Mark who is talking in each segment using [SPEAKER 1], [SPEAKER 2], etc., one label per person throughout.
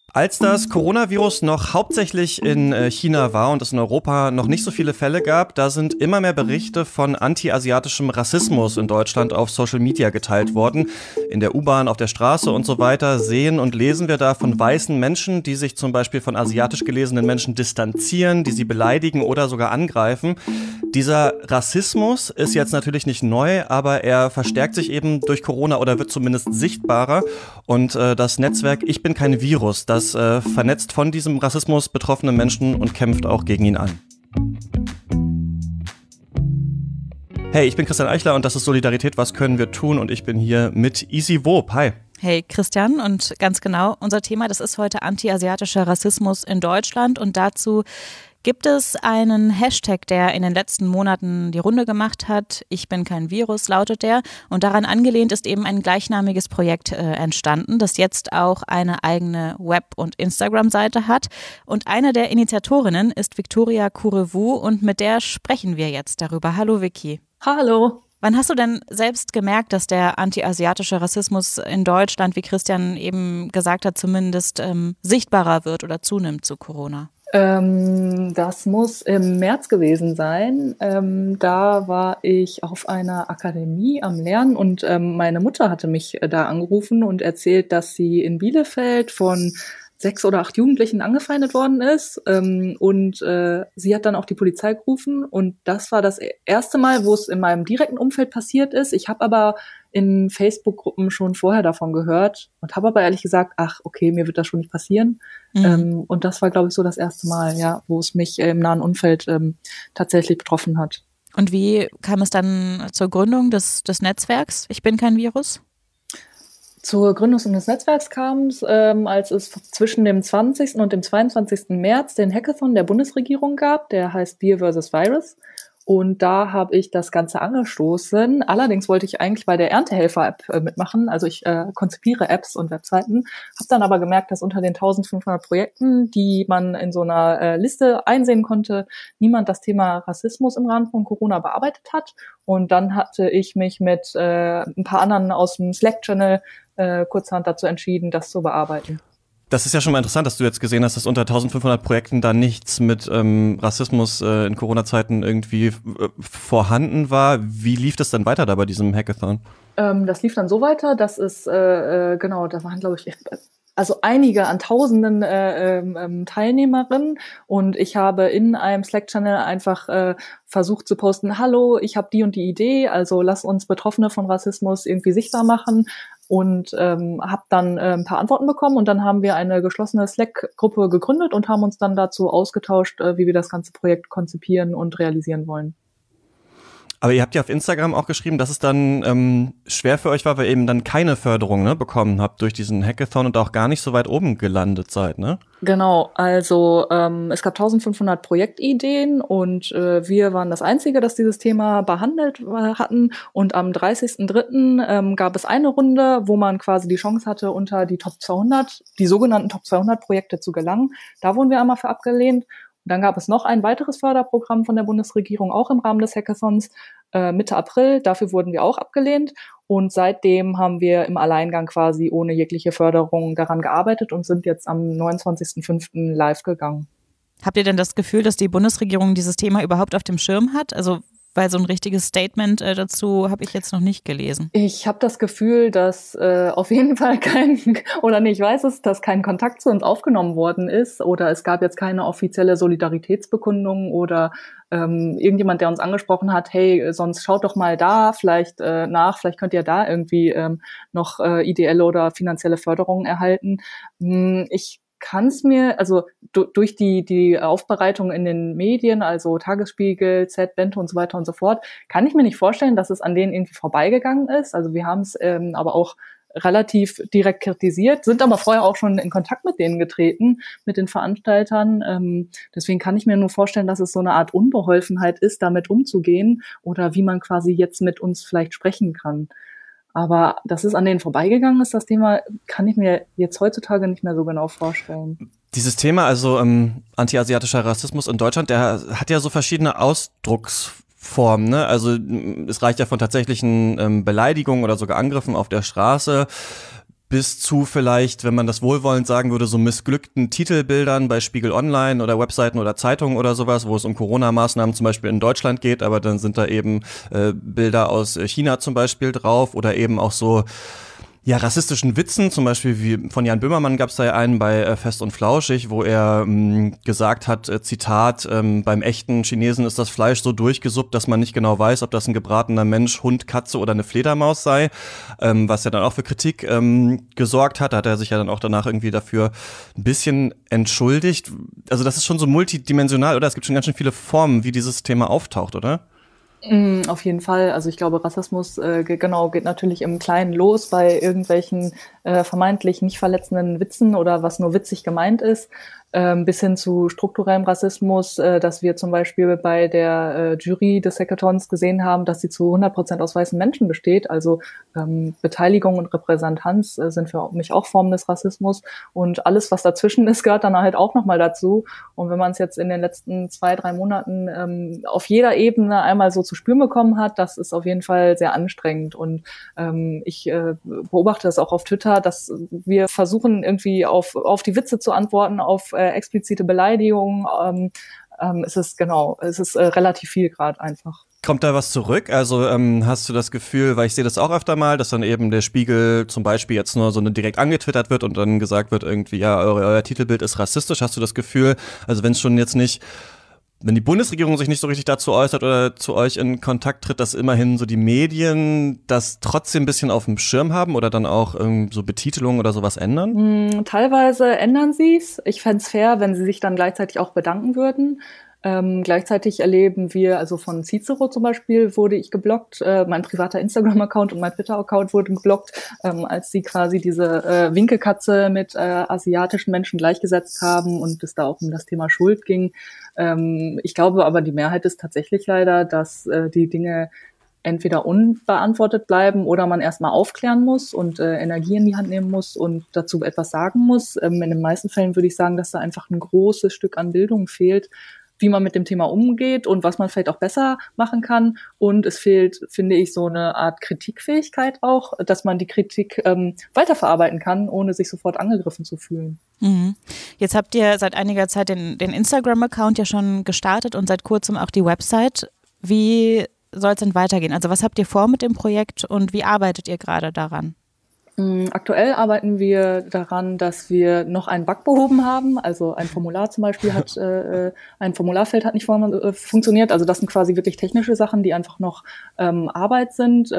[SPEAKER 1] Als das Coronavirus noch hauptsächlich in China war und es in Europa noch nicht so viele Fälle gab, da sind immer mehr Berichte von anti-asiatischem Rassismus in Deutschland auf Social Media geteilt worden. In der U-Bahn, auf der Straße und so weiter sehen und lesen wir da von weißen Menschen, die sich zum Beispiel von asiatisch gelesenen Menschen distanzieren, die sie beleidigen oder sogar angreifen. Dieser Rassismus ist jetzt natürlich nicht neu, aber er verstärkt sich eben durch Corona oder wird zumindest sichtbarer. Und das Netzwerk Ich bin kein Virus, das vernetzt von diesem Rassismus betroffene Menschen und kämpft auch gegen ihn an. Hey, ich bin Christian Eichler und das ist Solidarität, was können wir tun? Und ich bin hier mit Isi Wob. Hi.
[SPEAKER 2] Hey Christian, und ganz genau, unser Thema, das ist heute anti-asiatischer Rassismus in Deutschland und dazu gibt es einen Hashtag, der in den letzten Monaten die Runde gemacht hat. Ich bin kein Virus, lautet der. Und daran angelehnt ist eben ein gleichnamiges Projekt entstanden, das jetzt auch eine eigene Web- und Instagram-Seite hat. Und eine der Initiatorinnen ist Victoria Kurevu und mit der sprechen wir jetzt darüber. Hallo Vicky.
[SPEAKER 3] Hallo.
[SPEAKER 2] Wann hast du denn selbst gemerkt, dass der anti-asiatische Rassismus in Deutschland, wie Christian eben gesagt hat, zumindest sichtbarer wird oder zunimmt zu Corona?
[SPEAKER 3] Das muss im März gewesen sein. Da war ich auf einer Akademie am Lernen und meine Mutter hatte mich da angerufen und erzählt, dass sie in Bielefeld von 6 oder 8 Jugendlichen angefeindet worden ist. Und sie hat dann auch die Polizei gerufen. Und das war das erste Mal, wo es in meinem direkten Umfeld passiert ist. Ich habe aber in Facebook-Gruppen schon vorher davon gehört und habe aber ehrlich gesagt, ach, okay, mir wird das schon nicht passieren. Und das war, glaube ich, so das erste Mal, ja, wo es mich im nahen Umfeld tatsächlich betroffen hat.
[SPEAKER 2] Und wie kam es dann zur Gründung des Netzwerks Ich bin kein Virus?
[SPEAKER 3] Zur Gründung des Netzwerks kam es, als es zwischen dem 20. und dem 22. März den Hackathon der Bundesregierung gab, der heißt Bier vs. Virus. Und da habe ich das Ganze angestoßen. Allerdings wollte ich eigentlich bei der Erntehelfer-App mitmachen. Also ich konzipiere Apps und Webseiten. Habe dann aber gemerkt, dass unter den 1500 Projekten, die man in so einer Liste einsehen konnte, niemand das Thema Rassismus im Rahmen von Corona bearbeitet hat. Und dann hatte ich mich mit ein paar anderen aus dem Slack-Channel kurzerhand dazu entschieden, das zu bearbeiten.
[SPEAKER 1] Das ist ja schon mal interessant, dass du jetzt gesehen hast, dass unter 1500 Projekten da nichts mit Rassismus in Corona-Zeiten irgendwie vorhanden war. Wie lief das dann weiter da bei diesem Hackathon?
[SPEAKER 3] Das lief dann so weiter, dass es, genau, da waren, glaube ich, also einige an Tausenden Teilnehmerinnen und ich habe in einem Slack-Channel einfach versucht zu posten, hallo, ich habe die und die Idee, also lass uns Betroffene von Rassismus irgendwie sichtbar machen und habe dann ein paar Antworten bekommen und dann haben wir eine geschlossene Slack-Gruppe gegründet und haben uns dann dazu ausgetauscht, wie wir das ganze Projekt konzipieren und realisieren wollen.
[SPEAKER 1] Aber ihr habt ja auf Instagram auch geschrieben, dass es dann schwer für euch war, weil ihr eben dann keine Förderung bekommen habt durch diesen Hackathon und auch gar nicht so weit oben gelandet seid, ne?
[SPEAKER 3] Genau, also es gab 1500 Projektideen und wir waren das Einzige, das dieses Thema behandelt hatten. Und am 30.03. Gab es eine Runde, wo man quasi die Chance hatte, unter die Top 200, die sogenannten Top 200 Projekte zu gelangen. Da wurden wir einmal für abgelehnt. Und dann gab es noch ein weiteres Förderprogramm von der Bundesregierung, auch im Rahmen des Hackathons, Mitte April. Dafür wurden wir auch abgelehnt. Und seitdem haben wir im Alleingang quasi ohne jegliche Förderung daran gearbeitet und sind jetzt am 29.05. live gegangen.
[SPEAKER 2] Habt ihr denn das Gefühl, dass die Bundesregierung dieses Thema überhaupt auf dem Schirm hat? Also weil so ein richtiges Statement dazu habe ich jetzt noch nicht gelesen.
[SPEAKER 3] Ich habe das Gefühl, dass auf jeden Fall ich weiß es, dass kein Kontakt zu uns aufgenommen worden ist oder es gab jetzt keine offizielle Solidaritätsbekundung oder irgendjemand, der uns angesprochen hat, hey, sonst schaut doch mal da vielleicht vielleicht könnt ihr da irgendwie noch ideelle oder finanzielle Förderungen erhalten. Ich kann es mir, also durch die Aufbereitung in den Medien, also Tagesspiegel, Bente und so weiter und so fort, kann ich mir nicht vorstellen, dass es an denen irgendwie vorbeigegangen ist. Also wir haben es aber auch relativ direkt kritisiert, sind aber vorher auch schon in Kontakt mit denen getreten, mit den Veranstaltern. Deswegen kann ich mir nur vorstellen, dass es so eine Art Unbeholfenheit ist, damit umzugehen oder wie man quasi jetzt mit uns vielleicht sprechen kann. Aber dass es an denen vorbeigegangen ist, das Thema, kann ich mir jetzt heutzutage nicht mehr so genau vorstellen.
[SPEAKER 1] Dieses Thema, also anti-asiatischer Rassismus in Deutschland, der hat ja so verschiedene Ausdrucksformen, ne? Also es reicht ja von tatsächlichen Beleidigungen oder sogar Angriffen auf der Straße bis zu vielleicht, wenn man das wohlwollend sagen würde, so missglückten Titelbildern bei Spiegel Online oder Webseiten oder Zeitungen oder sowas, wo es um Corona-Maßnahmen zum Beispiel in Deutschland geht, aber dann sind da eben Bilder aus China zum Beispiel drauf oder eben auch so rassistischen Witzen, zum Beispiel wie von Jan Böhmermann gab es da ja einen bei Fest und Flauschig, wo er gesagt hat, Zitat, beim echten Chinesen ist das Fleisch so durchgesuppt, dass man nicht genau weiß, ob das ein gebratener Mensch, Hund, Katze oder eine Fledermaus sei, was ja dann auch für Kritik gesorgt hat. Da hat er sich ja dann auch danach irgendwie dafür ein bisschen entschuldigt. Also das ist schon so multidimensional, oder? Es gibt schon ganz schön viele Formen, wie dieses Thema auftaucht, oder?
[SPEAKER 3] Auf jeden Fall. Also ich glaube, Rassismus geht natürlich im Kleinen los bei irgendwelchen vermeintlich nicht verletzenden Witzen oder was nur witzig gemeint ist, bis hin zu strukturellem Rassismus, dass wir zum Beispiel bei der Jury des Hackathons gesehen haben, dass sie zu 100% aus weißen Menschen besteht. Also Beteiligung und Repräsentanz sind für mich auch Formen des Rassismus. Und alles, was dazwischen ist, gehört dann halt auch nochmal dazu. Und wenn man es jetzt in den letzten 2-3 Monaten auf jeder Ebene einmal so zu spüren bekommen hat, das ist auf jeden Fall sehr anstrengend. Und ich beobachte das auch auf Twitter, dass wir versuchen, irgendwie auf die Witze zu antworten, auf explizite Beleidigungen. Es ist relativ viel gerade einfach.
[SPEAKER 1] Kommt da was zurück? Also hast du das Gefühl, weil ich sehe das auch öfter mal, dass dann eben der Spiegel zum Beispiel jetzt nur so direkt angetwittert wird und dann gesagt wird irgendwie, ja, euer Titelbild ist rassistisch. Hast du das Gefühl, also wenn die Bundesregierung sich nicht so richtig dazu äußert oder zu euch in Kontakt tritt, dass immerhin so die Medien das trotzdem ein bisschen auf dem Schirm haben oder dann auch so Betitelungen oder sowas ändern?
[SPEAKER 3] Teilweise ändern sie es. Ich fände es fair, wenn sie sich dann gleichzeitig auch bedanken würden. Gleichzeitig erleben wir, also von Cicero zum Beispiel wurde ich geblockt, mein privater Instagram-Account und mein Twitter-Account wurden geblockt, als sie quasi diese Winkelkatze mit asiatischen Menschen gleichgesetzt haben und es da auch um das Thema Schuld ging. Ich glaube aber, die Mehrheit ist tatsächlich leider, dass die Dinge entweder unbeantwortet bleiben oder man erstmal aufklären muss und Energie in die Hand nehmen muss und dazu etwas sagen muss. In den meisten Fällen würde ich sagen, dass da einfach ein großes Stück an Bildung fehlt, wie man mit dem Thema umgeht und was man vielleicht auch besser machen kann. Und es fehlt, finde ich, so eine Art Kritikfähigkeit auch, dass man die Kritik weiterverarbeiten kann, ohne sich sofort angegriffen zu fühlen.
[SPEAKER 2] Mhm. Jetzt habt ihr seit einiger Zeit den Instagram-Account ja schon gestartet und seit kurzem auch die Website. Wie soll es denn weitergehen? Also was habt ihr vor mit dem Projekt und wie arbeitet ihr gerade daran?
[SPEAKER 3] Aktuell arbeiten wir daran, dass wir noch einen Bug behoben haben. Also ein Formular zum Beispiel ein Formularfeld hat nicht funktioniert. Also das sind quasi wirklich technische Sachen, die einfach noch Arbeit sind.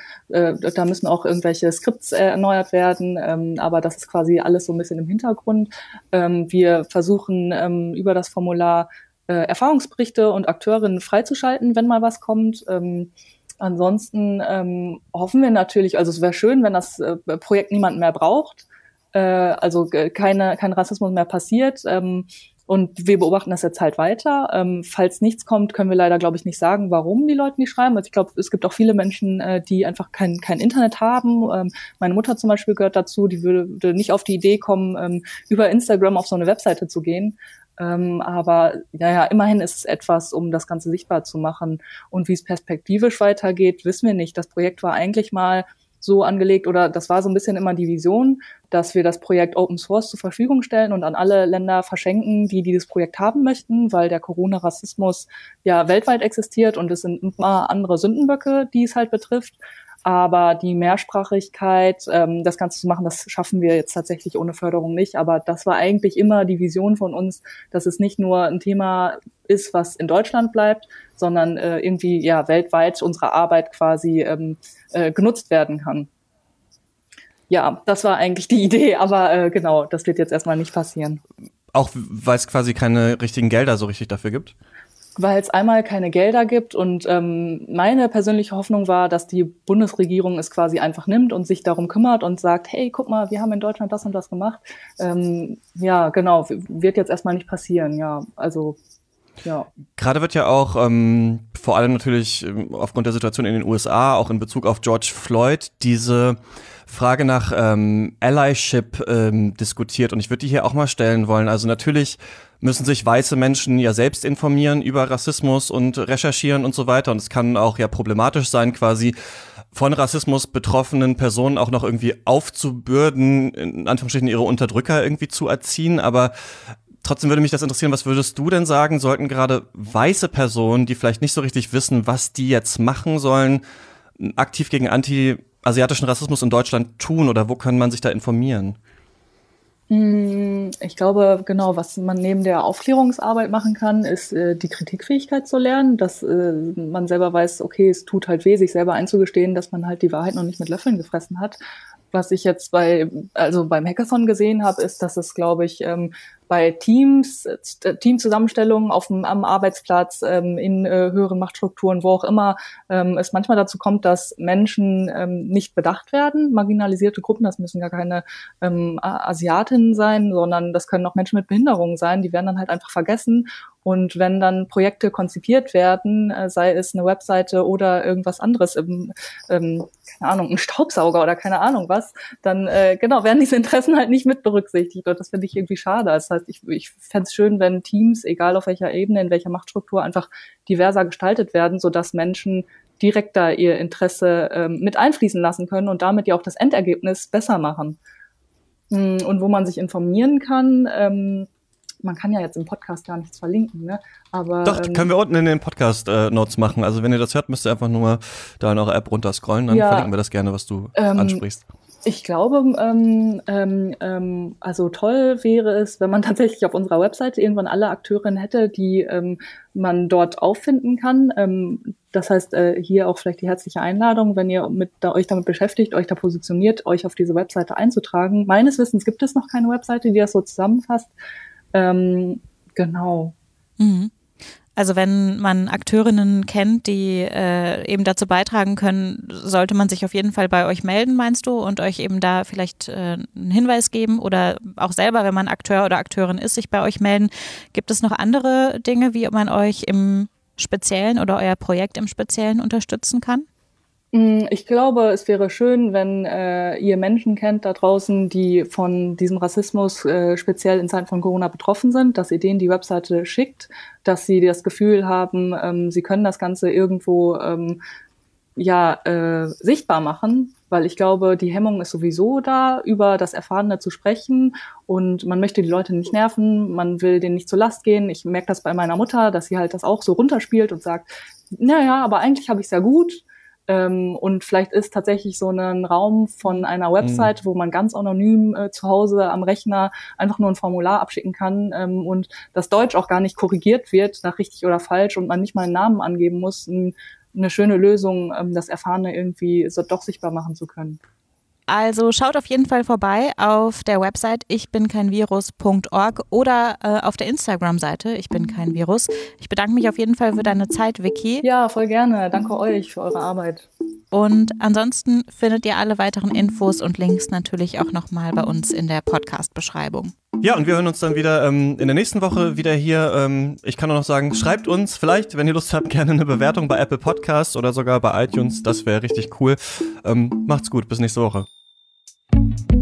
[SPEAKER 3] Da müssen auch irgendwelche Skripts erneuert werden. Aber das ist quasi alles so ein bisschen im Hintergrund. Wir versuchen über das Formular Erfahrungsberichte und Akteurinnen freizuschalten, wenn mal was kommt. Ansonsten hoffen wir natürlich, also es wäre schön, wenn das Projekt niemand mehr braucht, also kein Rassismus mehr passiert. Und wir beobachten das jetzt halt weiter. Falls nichts kommt, können wir leider, glaube ich, nicht sagen, warum die Leute nicht schreiben. Also ich glaube, es gibt auch viele Menschen, die einfach kein Internet haben. Meine Mutter zum Beispiel gehört dazu, die würde nicht auf die Idee kommen, über Instagram auf so eine Webseite zu gehen. Aber immerhin ist es etwas, um das Ganze sichtbar zu machen. Und wie es perspektivisch weitergeht, wissen wir nicht. Das Projekt war eigentlich mal so angelegt, oder das war so ein bisschen immer die Vision, dass wir das Projekt Open Source zur Verfügung stellen und an alle Länder verschenken, die dieses Projekt haben möchten, weil der Corona-Rassismus ja weltweit existiert und es sind immer andere Sündenböcke, die es halt betrifft. Aber die Mehrsprachigkeit, das Ganze zu machen, das schaffen wir jetzt tatsächlich ohne Förderung nicht. Aber das war eigentlich immer die Vision von uns, dass es nicht nur ein Thema ist, was in Deutschland bleibt, sondern irgendwie weltweit unsere Arbeit quasi genutzt werden kann. Ja, das war eigentlich die Idee, aber genau, das wird jetzt erstmal nicht passieren.
[SPEAKER 1] Auch weil es quasi keine richtigen Gelder so richtig dafür gibt?
[SPEAKER 3] Weil es einmal keine Gelder gibt und meine persönliche Hoffnung war, dass die Bundesregierung es quasi einfach nimmt und sich darum kümmert und sagt, hey, guck mal, wir haben in Deutschland das und das gemacht. Genau, wird jetzt erstmal nicht passieren, ja. Gerade
[SPEAKER 1] wird ja auch vor allem natürlich aufgrund der Situation in den USA, auch in Bezug auf George Floyd, diese Frage nach Allyship diskutiert, und ich würde die hier auch mal stellen wollen. Also natürlich müssen sich weiße Menschen ja selbst informieren über Rassismus und recherchieren und so weiter, und es kann auch ja problematisch sein, quasi von Rassismus betroffenen Personen auch noch irgendwie aufzubürden, in Anführungsstrichen ihre Unterdrücker irgendwie zu erziehen. Aber trotzdem würde mich das interessieren, was würdest du denn sagen, sollten gerade weiße Personen, die vielleicht nicht so richtig wissen, was die jetzt machen sollen, aktiv gegen anti-asiatischen Rassismus in Deutschland tun, oder wo kann man sich da informieren?
[SPEAKER 3] Ich glaube, genau, was man neben der Aufklärungsarbeit machen kann, ist die Kritikfähigkeit zu lernen, dass man selber weiß, okay, es tut halt weh, sich selber einzugestehen, dass man halt die Wahrheit noch nicht mit Löffeln gefressen hat. Was ich jetzt beim Hackathon gesehen habe, ist, dass es, glaube ich, bei Teamzusammenstellungen am Arbeitsplatz, in höheren Machtstrukturen, wo auch immer, es manchmal dazu kommt, dass Menschen nicht bedacht werden, marginalisierte Gruppen, das müssen gar keine Asiatinnen sein, sondern das können auch Menschen mit Behinderungen sein, die werden dann halt einfach vergessen. Und wenn dann Projekte konzipiert werden, sei es eine Webseite oder irgendwas anderes, keine Ahnung, ein Staubsauger oder keine Ahnung was, dann werden diese Interessen halt nicht mit berücksichtigt. Und das finde ich irgendwie schade. Das heißt, ich fände es schön, wenn Teams, egal auf welcher Ebene, in welcher Machtstruktur, einfach diverser gestaltet werden, sodass Menschen direkt da ihr Interesse mit einfließen lassen können und damit ja auch das Endergebnis besser machen. Und wo man sich informieren kann, man kann ja jetzt im Podcast gar nichts verlinken, ne? Aber
[SPEAKER 1] doch, können wir unten in den Podcast-Notes machen. Also wenn ihr das hört, müsst ihr einfach nur mal da in eurer App runterscrollen, dann verlinken wir das gerne, was du ansprichst.
[SPEAKER 3] Ich glaube, also toll wäre es, wenn man tatsächlich auf unserer Webseite irgendwann alle Akteurinnen hätte, die man dort auffinden kann. Das heißt, hier auch vielleicht die herzliche Einladung, wenn ihr euch damit beschäftigt, euch da positioniert, euch auf diese Webseite einzutragen. Meines Wissens gibt es noch keine Webseite, die das so zusammenfasst. Genau.
[SPEAKER 2] Mhm. Also wenn man Akteurinnen kennt, die eben dazu beitragen können, sollte man sich auf jeden Fall bei euch melden, meinst du, und euch eben da vielleicht einen Hinweis geben oder auch selber, wenn man Akteur oder Akteurin ist, sich bei euch melden. Gibt es noch andere Dinge, wie man euch im Speziellen oder euer Projekt im Speziellen unterstützen kann?
[SPEAKER 3] Ich glaube, es wäre schön, wenn ihr Menschen kennt da draußen, die von diesem Rassismus speziell in Zeiten von Corona betroffen sind, dass ihr denen die Webseite schickt, dass sie das Gefühl haben, sie können das Ganze irgendwo sichtbar machen, weil ich glaube, die Hemmung ist sowieso da, über das Erfahrene zu sprechen, und man möchte die Leute nicht nerven, man will denen nicht zur Last gehen. Ich merke das bei meiner Mutter, dass sie halt das auch so runterspielt und sagt, naja, aber eigentlich habe ich es ja gut. Und vielleicht ist tatsächlich so ein Raum von einer Website, wo man ganz anonym zu Hause am Rechner einfach nur ein Formular abschicken kann und das Deutsch auch gar nicht korrigiert wird nach richtig oder falsch und man nicht mal einen Namen angeben muss, eine schöne Lösung, das Erfahrene irgendwie so doch sichtbar machen zu können.
[SPEAKER 2] Also schaut auf jeden Fall vorbei auf der Website ichbinkeinvirus.org oder auf der Instagram-Seite ichbinkeinvirus. Ich bedanke mich auf jeden Fall für deine Zeit, Vicky.
[SPEAKER 3] Ja, voll gerne. Danke euch für eure Arbeit.
[SPEAKER 2] Und ansonsten findet ihr alle weiteren Infos und Links natürlich auch nochmal bei uns in der Podcast-Beschreibung.
[SPEAKER 1] Ja, und wir hören uns dann wieder in der nächsten Woche wieder hier. Ich kann nur noch sagen, schreibt uns vielleicht, wenn ihr Lust habt, gerne eine Bewertung bei Apple Podcasts oder sogar bei iTunes. Das wäre richtig cool. Macht's gut, bis nächste Woche.